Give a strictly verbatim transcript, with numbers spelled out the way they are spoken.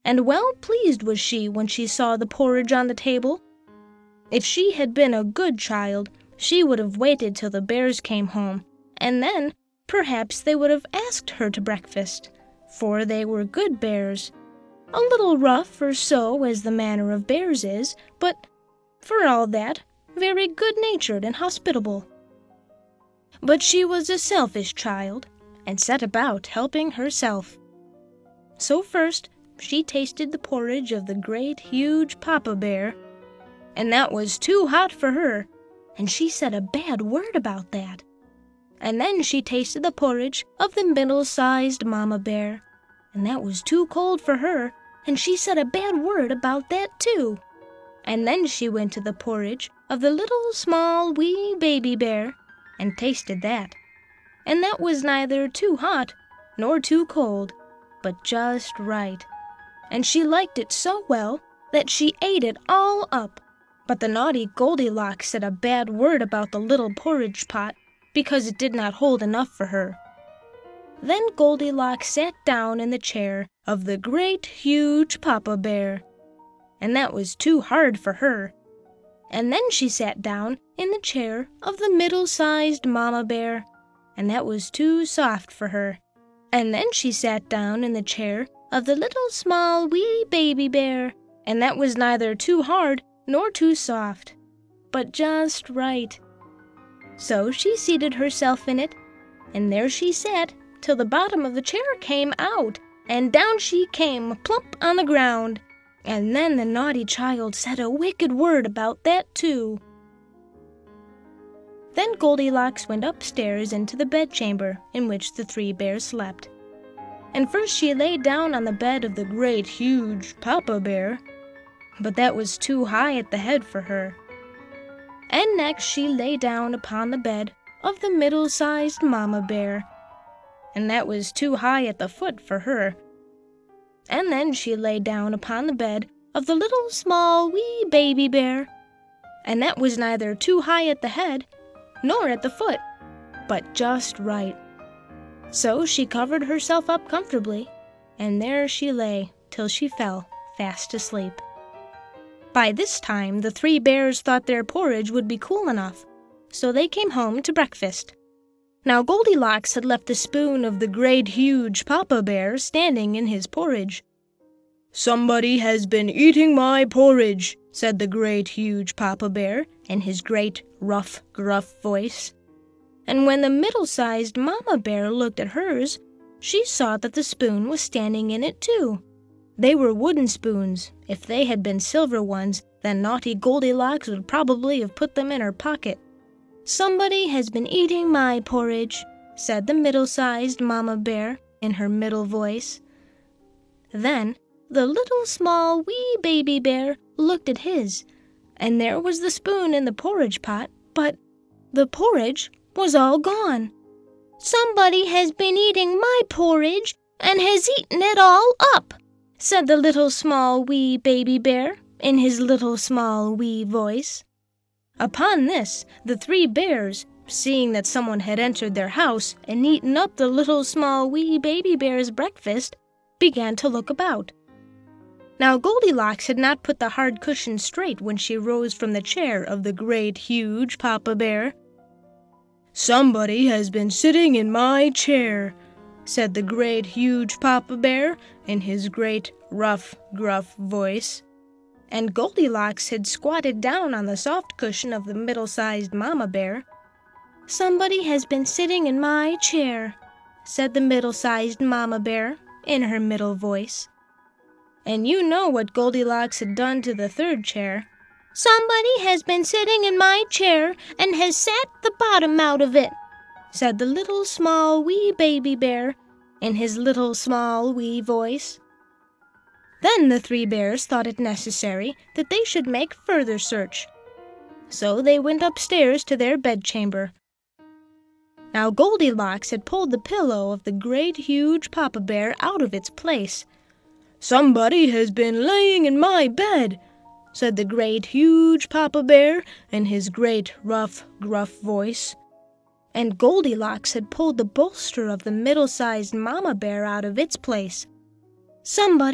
and well pleased was she when she saw the porridge on the table. If she had been a good child, she would have waited till the bears came home, and then perhaps they would have asked her to breakfast, for they were good bears. A little rough or so, as the manner of bears is, but for all that, very good-natured and hospitable. But she was a selfish child, and set about helping herself. So first she tasted the porridge of the great huge Papa Bear, and that was too hot for her, and she said a bad word about that. And then she tasted the porridge of the middle-sized Mama Bear, and that was too cold for her, and she said a bad word about that too. And then she went to the porridge of the little small wee Baby Bear, and tasted that, and that was neither too hot nor too cold, but just right. And she liked it so well that she ate it all up. But the naughty Goldilocks said a bad word about the little porridge pot, because it did not hold enough for her. Then Goldilocks sat down in the chair of the great huge Papa Bear, and that was too hard for her. And then she sat down in the chair of the middle-sized Mama Bear, and that was too soft for her. And then she sat down in the chair of the little small wee Baby Bear, and that was neither too hard nor too soft, but just right. So she seated herself in it, and there she sat till the bottom of the chair came out, and down she came plump on the ground. And then the naughty child said a wicked word about that too. Then Goldilocks went upstairs into the bedchamber in which the three bears slept. And first she lay down on the bed of the great huge Papa Bear, but that was too high at the head for her. And next she lay down upon the bed of the middle-sized Mama Bear, and that was too high at the foot for her. And then she lay down upon the bed of the little small wee Baby Bear, and that was neither too high at the head nor at the foot, but just right. So she covered herself up comfortably, and there she lay till she fell fast asleep. By this time the three bears thought their porridge would be cool enough, so they came home to breakfast. Now Goldilocks had left the spoon of the great huge Papa Bear standing in his porridge. "Somebody has been eating my porridge," said the great huge Papa Bear in his great rough, gruff voice. And when the middle-sized Mama Bear looked at hers, she saw that the spoon was standing in it too. They were wooden spoons. If they had been silver ones, then naughty Goldilocks would probably have put them in her pocket. "Somebody has been eating my porridge," said the middle-sized Mama Bear in her middle voice. Then the little small wee Baby Bear looked at his, and there was the spoon in the porridge pot, but the porridge was all gone. "Somebody has been eating my porridge and has eaten it all up," said the little small wee Baby Bear in his little small wee voice. Upon this, the three bears, seeing that someone had entered their house and eaten up the little small wee Baby Bear's breakfast, began to look about. Now Goldilocks had not put the hard cushion straight when she rose from the chair of the great huge Papa Bear. "Somebody has been sitting in my chair," said the great huge Papa Bear in his great rough, gruff voice. And Goldilocks had squatted down on the soft cushion of the middle-sized Mama Bear. "Somebody has been sitting in my chair," said the middle-sized Mama Bear in her middle voice. And you know what Goldilocks had done to the third chair. "Somebody has been sitting in my chair and has sat the bottom out of it," said the little small wee Baby Bear in his little small wee voice. Then the three bears thought it necessary that they should make further search. So they went upstairs to their bedchamber. Now Goldilocks had pulled the pillow of the great huge Papa Bear out of its place. "Somebody has been laying in my bed," said the great huge Papa Bear in his great rough, gruff voice. And Goldilocks had pulled the bolster of the middle-sized Mama Bear out of its place. "Somebody